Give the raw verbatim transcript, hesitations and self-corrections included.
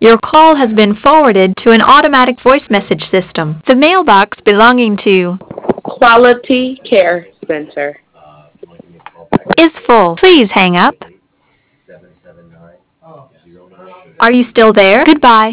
Your call has been forwarded to an automatic voice message system. The mailbox belonging to Quality Care Center is full. Please hang up. Are you still there? Goodbye.